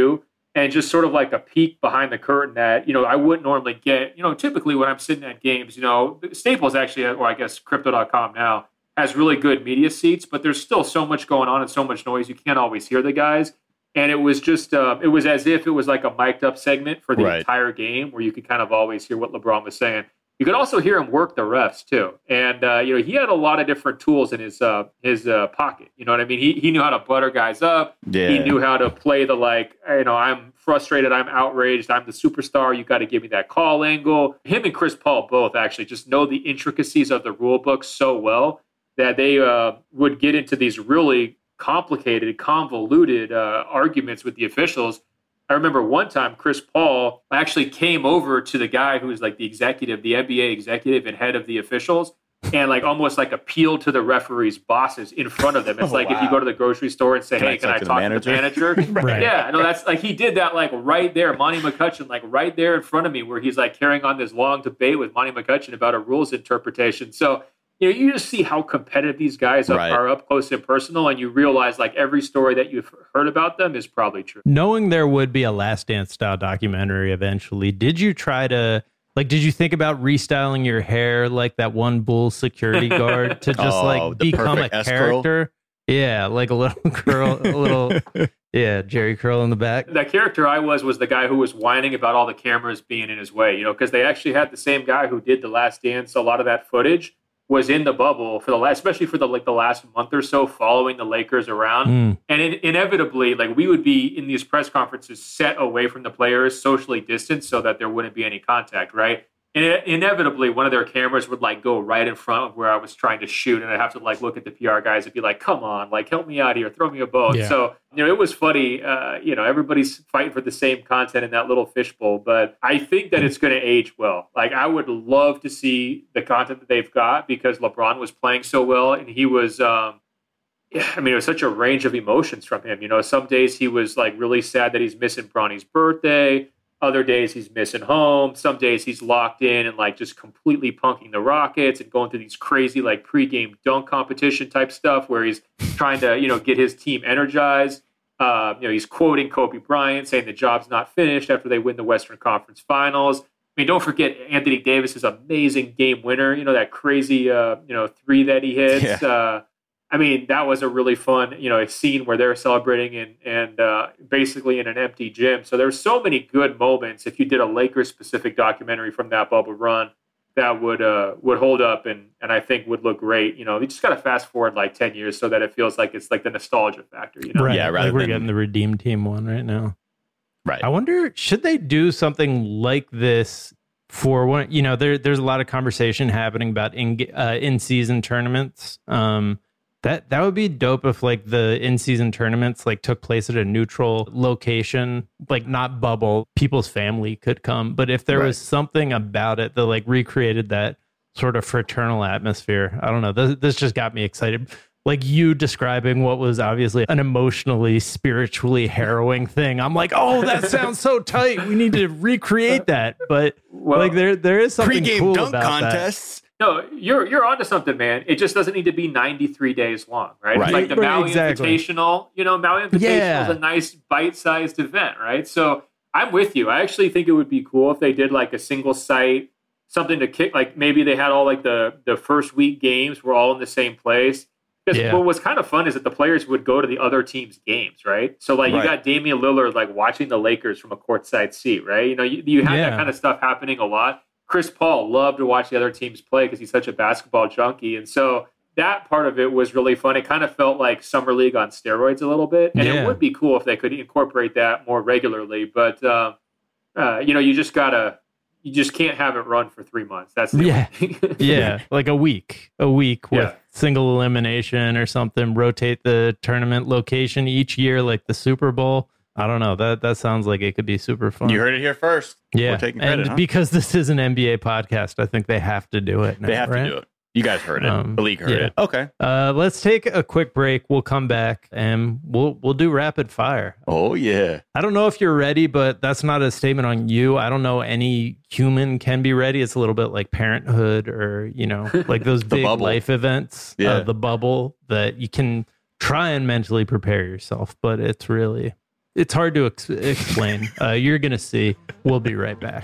and just sort of like a peek behind the curtain that, you know, I wouldn't normally get. You know, typically when I'm sitting at games, you know, Staples actually, or I guess Crypto dot com now, has really good media seats, but there's still so much going on and so much noise, you can't always hear the guys. And it was just, uh, it was as if it was like a mic'd up segment for the right. entire game where you could kind of always hear what LeBron was saying. You could also hear him work the refs too. And, uh, you know, he had a lot of different tools in his uh, his uh, pocket. You know what I mean? He he knew how to butter guys up. Yeah. He knew how to play the, like, you know, I'm frustrated, I'm outraged, I'm the superstar, you got to give me that call angle. Him and Chris Paul both actually just know the intricacies of the rule book so well that they uh, would get into these really complicated, convoluted uh, arguments with the officials. I remember one time Chris Paul actually came over to the guy who was like the executive, the N B A executive and head of the officials, and like almost like appealed to the referee's bosses in front of them. It's oh, like wow. if you go to the grocery store and say, can hey, I can I talk to the manager? To the manager? right. Yeah, no, that's like he did that like right there, Monty McCutcheon, like right there in front of me where he's like carrying on this long debate with Monty McCutcheon about a rules interpretation. So you know, you just see how competitive these guys right. are up close and personal, and you realize like every story that you've heard about them is probably true. Knowing there would be a Last Dance style documentary eventually, did you try to, like, did you think about restyling your hair like that one Bulls security guard to just oh, like become a character? S-curl? Yeah, like a little curl, a little, yeah, Jerry curl in the back. That character I was was the guy who was whining about all the cameras being in his way, you know, because they actually had the same guy who did The Last Dance. A lot of that footage was in the bubble for the last, especially for the like the last month or so, following the Lakers around, mm. and in, inevitably, like we would be in these press conferences set away from the players, socially distanced, so that there wouldn't be any contact, right? And it, inevitably, one of their cameras would like go right in front of where I was trying to shoot, and I'd have to like look at the P R guys and be like, "Come on, like help me out here, throw me a bone." Yeah. So you know, it was funny. Uh, you know, everybody's fighting for the same content in that little fishbowl, but I think that it's going to age well. Like I would love to see the content that they've got because LeBron was playing so well, and he was. Um, I mean, it was such a range of emotions from him. You know, some days he was like really sad that he's missing Bronny's birthday. Other days he's missing home. Some days he's locked in and like just completely punking the Rockets and going through these crazy like pregame dunk competition type stuff where he's trying to, you know, get his team energized. Uh, you know, he's quoting Kobe Bryant saying the job's not finished after they win the Western Conference Finals. I mean, don't forget Anthony Davis's amazing game winner. You know, that crazy, uh, you know, three that he hits. Yeah. Uh, I mean, that was a really fun, you know, a scene where they're celebrating and and uh, basically in an empty gym. So there's so many good moments. If you did a Lakers specific documentary from that bubble run, that would uh, would hold up and and I think would look great. You know, you just got to fast forward like ten years so that it feels like it's like the nostalgia factor. You know, right? Yeah, rather like we're than... getting the Redeem Team one right now. Right. I wonder, should they do something like this for one? You know, there there's a lot of conversation happening about in uh, in season tournaments. Um, That that would be dope if like the in-season tournaments like took place at a neutral location, like not bubble. People's family could come, but if there right. was something about it that like recreated that sort of fraternal atmosphere, I don't know. This, this just got me excited. Like you describing what was obviously an emotionally, spiritually harrowing thing. I'm like, oh, that sounds so tight. We need to recreate that. But well, like there there is something pre-game cool dunk about contests. That. No, you're you're onto something, man. It just doesn't need to be ninety-three days long, right? right. Like the right, Maui exactly. Invitational, you know, Maui Invitational yeah. is a nice bite-sized event, right? So I'm with you. I actually think it would be cool if they did like a single site, something to kick, like maybe they had all like the, the first week games were all in the same place. Because yeah. what was kind of fun is that the players would go to the other team's games, right? So like right. you got Damian Lillard like watching the Lakers from a courtside seat, right? You know, you, you had yeah. that kind of stuff happening a lot. Chris Paul loved to watch the other teams play because he's such a basketball junkie. And so that part of it was really fun. It kind of felt like Summer League on steroids a little bit. And yeah. it would be cool if they could incorporate that more regularly. But, uh, uh, you know, you just got to, you just can't have it run for three months. That's the yeah. only thing. yeah. Like a week, a week with yeah. single elimination or something, rotate the tournament location each year, like the Super Bowl. I don't know. That that sounds like it could be super fun. You heard it here first. Yeah. We're taking credit, and huh? because this is an N B A podcast, I think they have to do it now, They have right? to do it. You guys heard it. Um, the league heard yeah. it. Okay. Uh, let's take a quick break. We'll come back and we'll we'll do rapid fire. Oh, yeah. I don't know if you're ready, but that's not a statement on you. I don't know any human can be ready. It's a little bit like parenthood or, you know, like those big bubble. life events, Yeah. uh, the bubble that you can try and mentally prepare yourself, but it's really... it's hard to ex- explain. Uh, you're going to see. We'll be right back.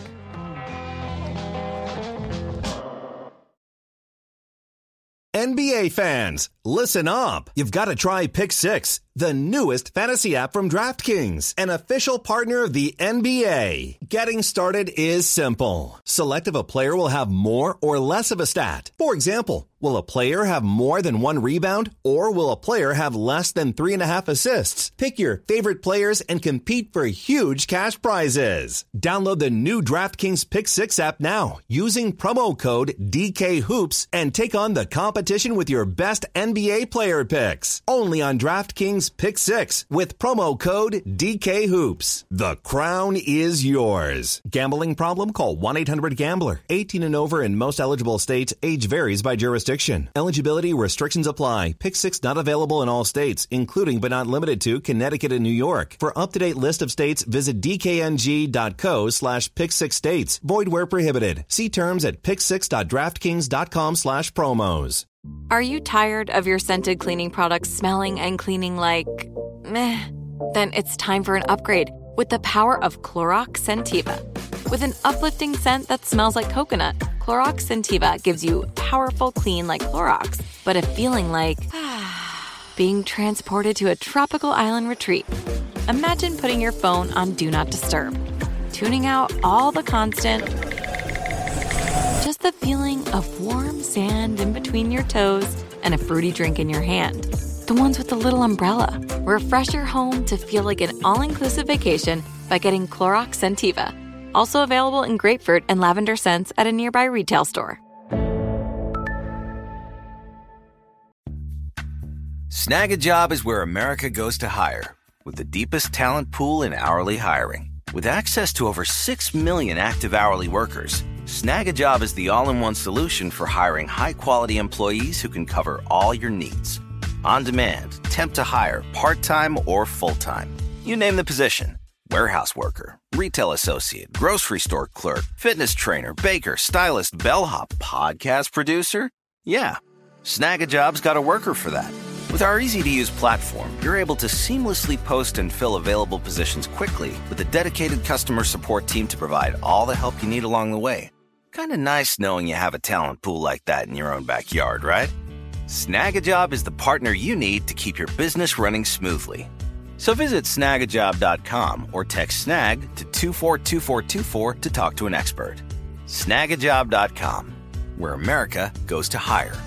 N B A fans, listen up. You've got to try Pick Six, the newest fantasy app from DraftKings, an official partner of the N B A. Getting started is simple. Select if a player will have more or less of a stat. For example, will a player have more than one rebound, or will a player have less than three and a half assists? Pick your favorite players and compete for huge cash prizes. Download the new DraftKings Pick Six app now using promo code D K Hoops and take on the competition with your best N B A player picks. Only on DraftKings Pick Six with promo code D K Hoops. The crown is yours. Gambling problem? Call one eight hundred gambler. eighteen and over in most eligible states. Age varies by jurisdiction. Eligibility restrictions apply. Pick Six not available in all states, including but not limited to Connecticut and New York. For up-to-date list of states, visit dkng.co slash pick six states. Void where prohibited. See terms at pick six dot draftkings dot com slash promos. Are you tired of your scented cleaning products smelling and cleaning like meh? Then it's time for an upgrade with the power of Clorox Scentiva. With an uplifting scent that smells like coconut, Clorox Scentiva gives you powerful clean like Clorox, but a feeling like being transported to a tropical island retreat. Imagine putting your phone on Do Not Disturb, tuning out all the constant, just the feeling of warm sand in between your toes and a fruity drink in your hand. The ones with the little umbrella. Refresh your home to feel like an all-inclusive vacation by getting Clorox Scentiva. Also available in grapefruit and lavender scents at a nearby retail store. Snag a Job is where America goes to hire, with the deepest talent pool in hourly hiring. With access to over six million active hourly workers, Snag a Job is the all-in-one solution for hiring high-quality employees who can cover all your needs. On demand, temp to hire, part-time or full-time. You name the position. Warehouse worker, retail associate, grocery store clerk, fitness trainer, baker, stylist, bellhop, podcast producer? Yeah, Snag a Job's got a worker for that. With our easy-to-use platform, you're able to seamlessly post and fill available positions quickly with a dedicated customer support team to provide all the help you need along the way. Kind of nice knowing you have a talent pool like that in your own backyard, right? Snag a Job is the partner you need to keep your business running smoothly. So visit snag a job dot com or text snag to two four two four two four to talk to an expert. snag a job dot com, where America goes to hire.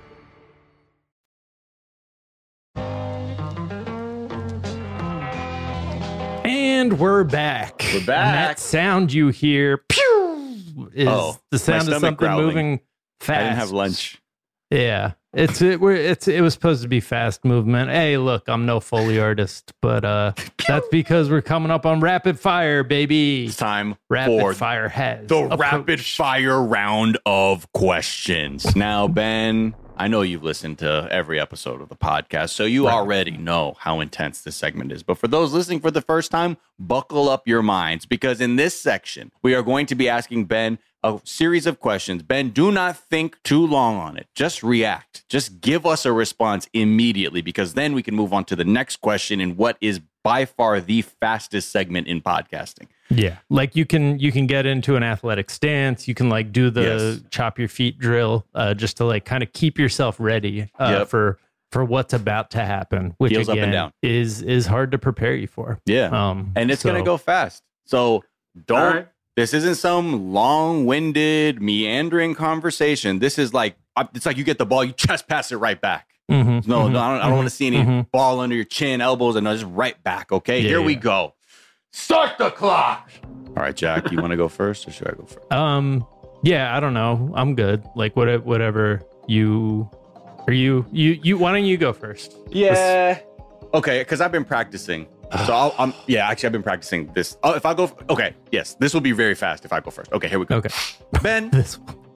And we're back. We're back. And that sound you hear, pew, is oh, the sound of something growling. Moving fast. I didn't have lunch. Yeah, it's it. We're, it's it was supposed to be fast movement. Hey, look, I'm no Foley artist, but uh, that's because we're coming up on rapid fire, baby. It's time rapid for fire has the approached. rapid fire round of questions. Now, Ben, I know you've listened to every episode of the podcast, so you right. already know how intense this segment is. But for those listening for the first time, buckle up your minds, because in this section, we are going to be asking Ben a series of questions. Ben, do not think too long on it. Just react. Just give us a response immediately, because then we can move on to the next question in what is by far the fastest segment in podcasting. Yeah. Like you can you can get into an athletic stance. You can like do the yes. chop your feet drill uh, just to like kind of keep yourself ready uh, yep. for for what's about to happen, which Heels again up and down. is is hard to prepare you for. Yeah. Um, and it's so. going to go fast. So don't right. This isn't some long-winded, meandering conversation. This is like, it's like you get the ball, you chest pass it right back. Mm-hmm, no, mm-hmm, no, I don't, I don't want to see any mm-hmm. ball under your chin, elbows, and no, just right back, okay? Yeah, Here yeah. we go. Start the clock. All right, Jack, you want to go first, or should I go first? Um, yeah, I don't know. I'm good. Like, what, whatever you, are you, you, you, why don't you go first? Yeah. Let's, okay, because I've been practicing. So I'll, I'm yeah, actually I've been practicing this. Oh, if I go, okay, yes, this will be very fast if I go first. Okay, here we go. Okay, Ben, this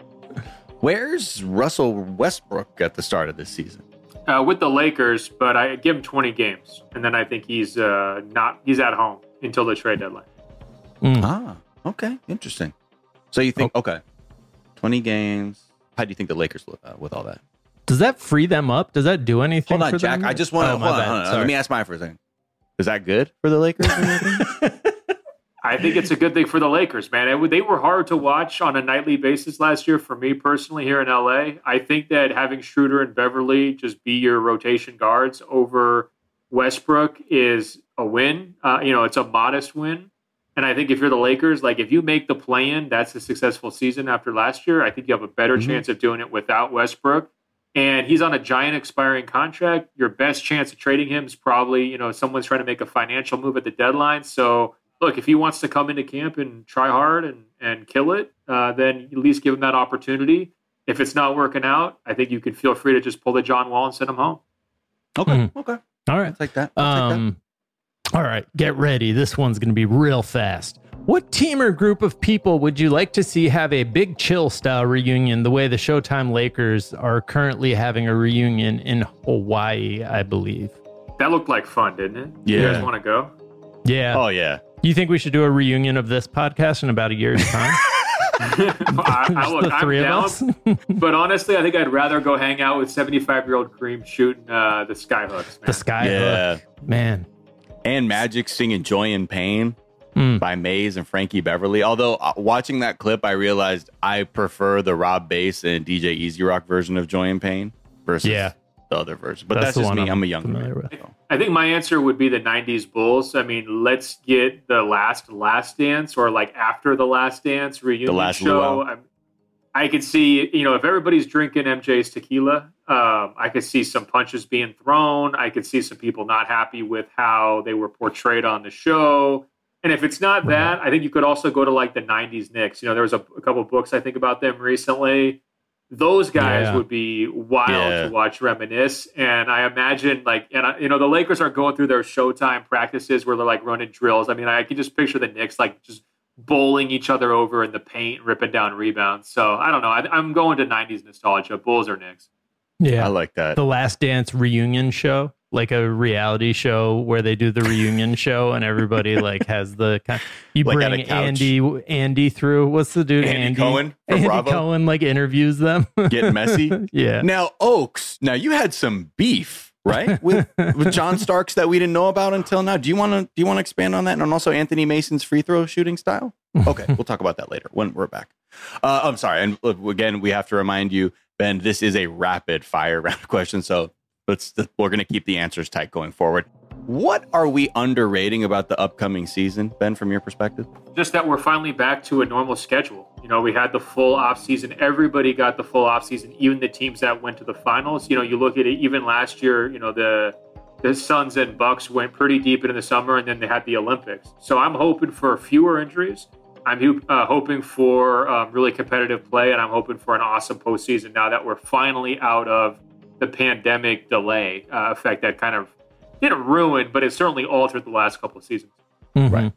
where's Russell Westbrook at the start of this season? Uh, with the Lakers, but I give him twenty games, and then I think he's uh, not he's at home until the trade deadline. Mm. Ah, okay, interesting. So you think oh. okay, twenty games? How do you think the Lakers look uh, with all that? Does that free them up? Does that do anything? Hold on, for Jack. them? I just want to oh, hold on, hold on. Let me ask mine for a second. Is that good for the Lakers? I think it's a good thing for the Lakers, man. It, they were hard to watch on a nightly basis last year for me personally here in L A. I think that having Schroeder and Beverly just be your rotation guards over Westbrook is a win. Uh, you know, it's a modest win. And I think if you're the Lakers, like if you make the play-in, that's a successful season after last year. I think you have a better mm-hmm. chance of doing it without Westbrook. And he's on a giant expiring contract. Your best chance of trading him is probably, you know, someone's trying to make a financial move at the deadline. So, look, if he wants to come into camp and try hard and, and kill it, uh, then at least give him that opportunity. If it's not working out, I think you could feel free to just pull the John Wall and send him home. Okay. Mm. Okay. All right. I'll take that. I'll um, take that. All right. Get ready. This one's going to be real fast. What team or group of people would you like to see have a Big Chill style reunion the way the Showtime Lakers are currently having a reunion in Hawaii, I believe? That looked like fun, didn't it? Yeah. You guys want to go? Yeah. Oh, yeah. You think we should do a reunion of this podcast in about a year's time? I, I look, the three I'm of down, us. But honestly, I think I'd rather go hang out with seventy-five-year-old Kareem shooting uh, the skyhooks. Man. The skyhook, yeah. man. And Magic singing Joy and Pain mm. by Maze and Frankie Beverly. Although uh, watching that clip, I realized I prefer the Rob Bass and D J Easy Rock version of Joy and Pain versus yeah. the other version. But that's, that's just me. I'm, I'm a young man. with. I think my answer would be the nineties Bulls. I mean, let's get the last Last Dance or like after the Last Dance reunion the last show. I, I could see, you know, if everybody's drinking M J's tequila, um, I could see some punches being thrown. I could see some people not happy with how they were portrayed on the show. And if it's not that, I think you could also go to like the nineties Knicks. You know, there was a, a couple of books I think about them recently. Those guys yeah. would be wild yeah. to watch reminisce. And I imagine like, and I, you know, the Lakers are going through their Showtime practices where they're like running drills. I mean, I can just picture the Knicks like just bowling each other over in the paint, ripping down rebounds. So I don't know. I, I'm going to nineties nostalgia, Bulls or Knicks. Yeah. I like that. The Last Dance reunion show, like a reality show where they do the reunion show and everybody like has the kind you like bring Andy Andy through. What's the dude? Andy, Andy Cohen from Andy Bravo. Cohen like interviews them. Getting messy. Yeah. Now, Oaks, now you had some beef, right? With with John Starks that we didn't know about until now. Do you want to do you want to expand on that? And also Anthony Mason's free throw shooting style? Okay, we'll talk about that later when we're back. Uh, I'm sorry. And again, we have to remind you, Ben, this is a rapid fire round question. So let's we're going to keep the answers tight going forward. What are we underrating about the upcoming season, Ben, from your perspective? Just that we're finally back to a normal schedule. You know, we had the full offseason. Everybody got the full offseason, even the teams that went to the finals. You know, you look at it, even last year, you know, the the Suns and Bucks went pretty deep into the summer, and then they had the Olympics. So I'm hoping for fewer injuries. I'm uh, hoping for um, really competitive play, and I'm hoping for an awesome postseason now that we're finally out of the pandemic delay uh, effect that kind of didn't ruin, but it certainly altered the last couple of seasons. Mm-hmm. Right.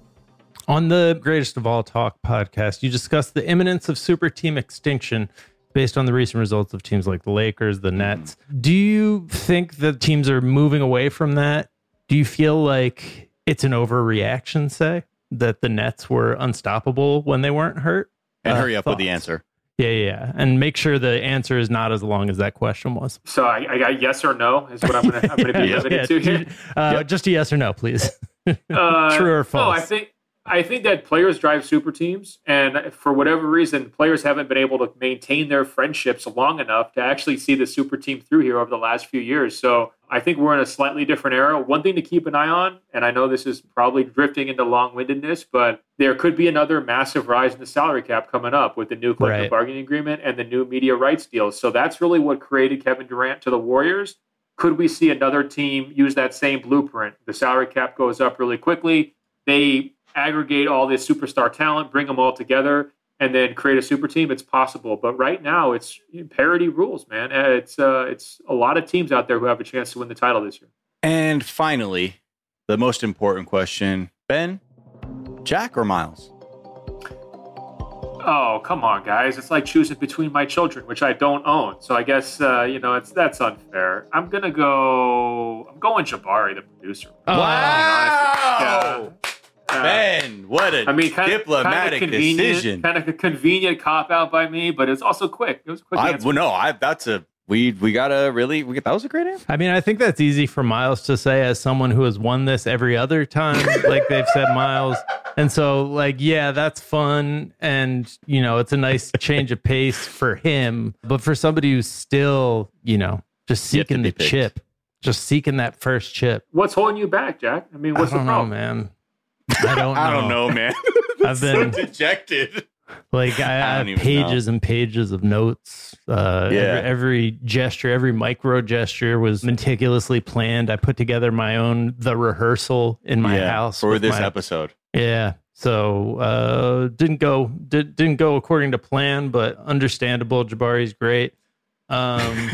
On the Greatest of All Talk podcast, you discussed the imminence of super team extinction based on the recent results of teams like the Lakers, the Nets. Mm. Do you think that teams are moving away from that? Do you feel like it's an overreaction, say, that the Nets were unstoppable when they weren't hurt? And uh, hurry up thoughts? with the answer. Yeah, yeah, yeah. And make sure the answer is not as long as that question was. So I, I got yes or no is what I'm going to I'm going to be yeah, limited yeah, to here. Uh, yep. Just a yes or no, please. uh, True or false? No, I think I think that players drive super teams, and for whatever reason, players haven't been able to maintain their friendships long enough to actually see the super team through here over the last few years. So I think we're in a slightly different era. One thing to keep an eye on, and I know this is probably drifting into long-windedness, but there could be another massive rise in the salary cap coming up with the new collective right. bargaining agreement and the new media rights deals. So that's really what created Kevin Durant to the Warriors. Could we see another team use that same blueprint? The salary cap goes up really quickly. They aggregate all this superstar talent, bring them all together, and then create a super team. It's possible, but right now it's parity rules, man. It's uh, it's a lot of teams out there who have a chance to win the title this year. And finally, the most important question, Ben, Jack or Miles? Oh, come on, guys! It's like choosing between my children, which I don't own. So I guess uh, you know it's that's unfair. I'm gonna go. I'm going Jabari, the producer. Wow. You know, Uh, Ben, what a I mean, kind diplomatic of, kind of convenient, decision. Kind of a convenient cop out by me, but it's also quick. It was a quick I, answer. well, no, I, that's a we we gotta really, we, that was a great answer. I mean, I think that's easy for Miles to say as someone who has won this every other time, like they've said, Miles. And so, like, yeah, that's fun. And, you know, it's a nice change of pace for him. But for somebody who's still, you know, just seeking the picked. chip, just seeking that first chip. What's holding you back, Jack? I mean, what's I don't the problem? know, man. I don't know. I don't know, man. I've been so dejected. Like I, I have pages know. and pages of notes. Uh, yeah. every, every gesture, every micro gesture was meticulously planned. I put together my own the rehearsal in my yeah, house for this my, episode. Yeah. So uh, didn't go did, didn't go according to plan, but understandable. Jabari's great. Um,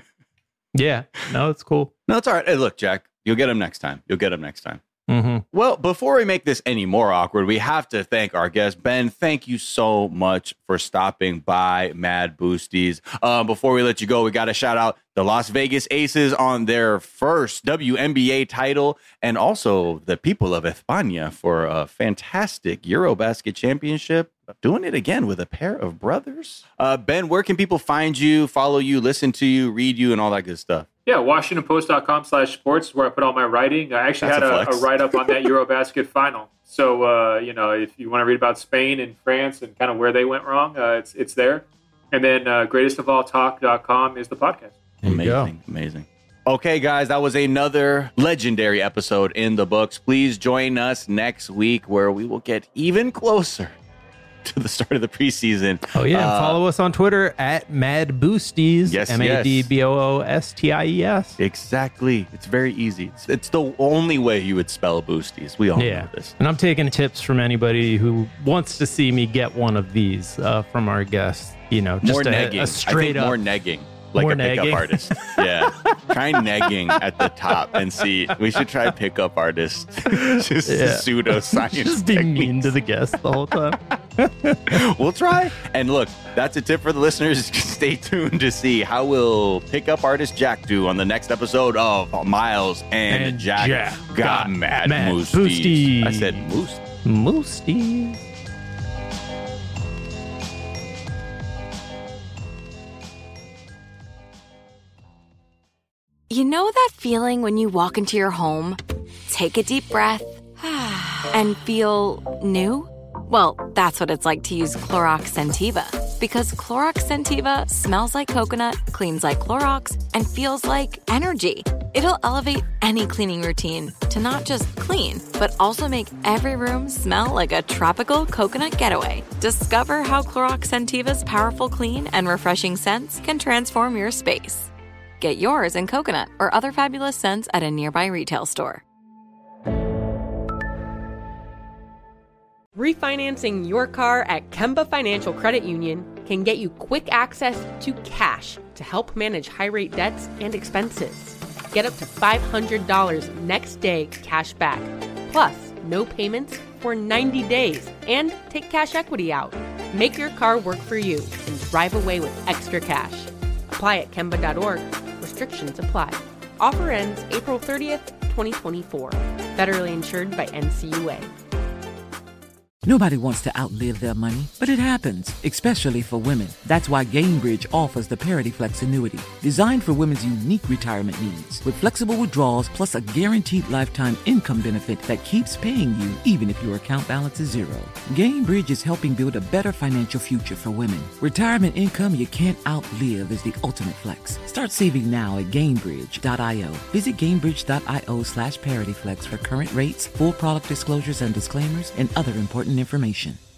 yeah. No, it's cool. No, it's all right. Hey, look, Jack, you'll get him next time. You'll get him next time. Mm-hmm. Well, before we make this any more awkward, we have to thank our guest. Ben, thank you so much for stopping by Mad Boosties. Uh, before we let you go, we got to shout out the Las Vegas Aces on their first W N B A title, and also the people of España for a fantastic Eurobasket championship. Doing it again with a pair of brothers. Uh, Ben, where can people find you, follow you, listen to you, read you, and all that good stuff? Yeah, WashingtonPost.com slash sports, where I put all my writing. I actually That's had a, a, a write-up on that Eurobasket final. So, uh, you know, if you want to read about Spain and France and kind of where they went wrong, uh, it's it's there. And then uh, greatest of all talk dot com is the podcast. Amazing, amazing. Okay, guys, that was another legendary episode in the books. Please join us next week where we will get even closer to the start of the preseason. Oh, yeah. Uh, follow us on Twitter at Mad Boosties. Yes, M A D B O O S T I E S. Exactly. It's very easy. It's, it's the only way you would spell Boosties. We all yeah. know this. And I'm taking tips from anybody who wants to see me get one of these uh, from our guests. You know, just more a, negging. a straight I think up. More negging. Like More a pickup negging. artist. Yeah. Try negging at the top and see. We should try pickup artist. Just yeah. pseudoscience. Just be techniques. Mean to the guests the whole time. We'll try. And look, that's a tip for the listeners. Stay tuned to see how will pickup artist Jack do on the next episode of Miles and, and Jack, Jack got, got mad, mad Boosties. Boosties. I said moose. Moosties. You know that feeling when you walk into your home, take a deep breath, and feel new? Well, that's what it's like to use Clorox Scentiva. Because Clorox Scentiva smells like coconut, cleans like Clorox, and feels like energy. It'll elevate any cleaning routine to not just clean, but also make every room smell like a tropical coconut getaway. Discover how Clorox Scentiva's powerful clean and refreshing scents can transform your space. Get yours in coconut or other fabulous scents at a nearby retail store. Refinancing your car at Kemba Financial Credit Union can get you quick access to cash to help manage high-rate debts and expenses. Get up to five hundred dollars next day cash back, plus no payments for ninety days, and take cash equity out. Make your car work for you and drive away with extra cash. Apply at Kemba dot org. Restrictions apply. Offer ends April thirtieth, twenty twenty-four. Federally insured by N C U A. Nobody wants to outlive their money, but it happens, especially for women. That's why Gainbridge offers the Parity Flex annuity, designed for women's unique retirement needs. With flexible withdrawals plus a guaranteed lifetime income benefit that keeps paying you even if your account balance is zero. Gainbridge is helping build a better financial future for women. Retirement income you can't outlive is the ultimate flex. Start saving now at Gainbridge dot io. Visit Gainbridge dot io slash ParityFlex for current rates, full product disclosures and disclaimers, and other important information.